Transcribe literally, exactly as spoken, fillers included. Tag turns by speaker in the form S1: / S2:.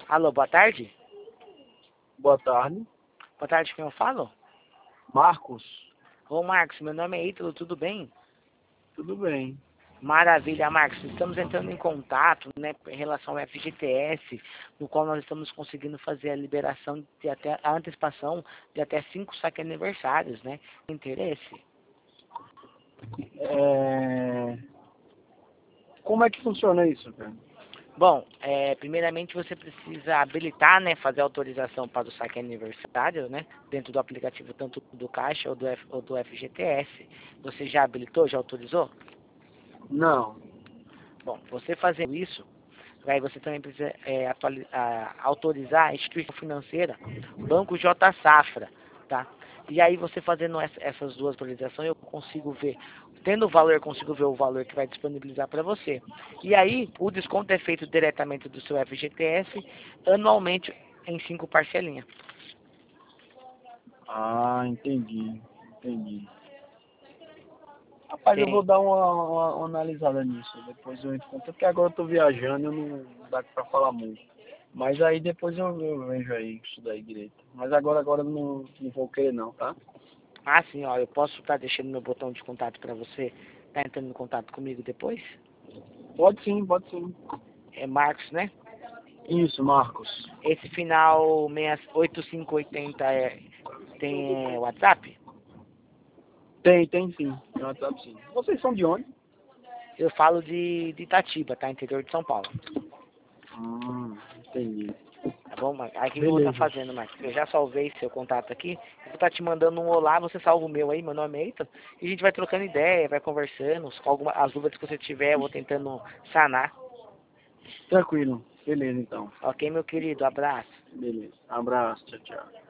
S1: Alô, boa tarde?
S2: Boa tarde.
S1: Boa tarde, quem eu falo?
S2: Marcos.
S1: Ô, Marcos, meu nome é Ítalo, tudo bem?
S2: Tudo bem.
S1: Maravilha, Marcos. Estamos entrando em contato, né, em relação ao F G T S, no qual nós estamos conseguindo fazer a liberação de até a antecipação de até cinco saques aniversários, né? Interesse?
S2: É... Como é que funciona isso, cara?
S1: Bom, é, primeiramente você precisa habilitar, né, fazer autorização para o saque aniversário, né, dentro do aplicativo tanto do Caixa ou do, F, ou do F G T S. Você já habilitou, já autorizou?
S2: Não.
S1: Bom, você fazendo isso, aí você também precisa é, atuali- a- autorizar a instituição financeira, Banco J Safra, tá? E aí você fazendo essa- essas duas autorizações, eu consigo ver, tendo o valor, eu consigo ver o valor que vai disponibilizar para você. E aí, o desconto é feito diretamente do seu F G T S, anualmente em cinco parcelinhas.
S2: Ah, entendi. Entendi. Rapaz, eu vou
S1: Tem.
S2: dar uma, uma- uma analisada nisso. Depois eu entro em contato, porque agora eu tô viajando, eu não dá pra falar muito. Mas aí depois eu, eu vejo aí isso daí direito. Mas agora, agora eu não, não vou querer não, tá?
S1: Ah, sim, ó, eu posso estar deixando meu botão de contato para você, tá entrando em contato comigo depois?
S2: Pode sim, pode sim.
S1: É Marcos, né?
S2: Isso, Marcos.
S1: Esse final seis- oito cinco oito zero é, tem é, WhatsApp?
S2: Tem, tem sim. Tem WhatsApp sim. Vocês são de onde?
S1: Eu falo de, de Itatiba, tá? Interior de São Paulo.
S2: Ah, entendi.
S1: Tá bom, Marcos? Aí o que eu vou estar
S2: Beleza.
S1: fazendo, Marcos? Eu já salvei seu contato aqui. Eu vou estar te mandando um olá, você salva o meu aí, meu nome é Eita. E a gente vai trocando ideia, vai conversando. Com alguma, as dúvidas que você tiver, eu vou tentando sanar.
S2: Tranquilo. Beleza, então.
S1: Ok, meu querido? Abraço.
S2: Beleza. Abraço. Tchau, tchau.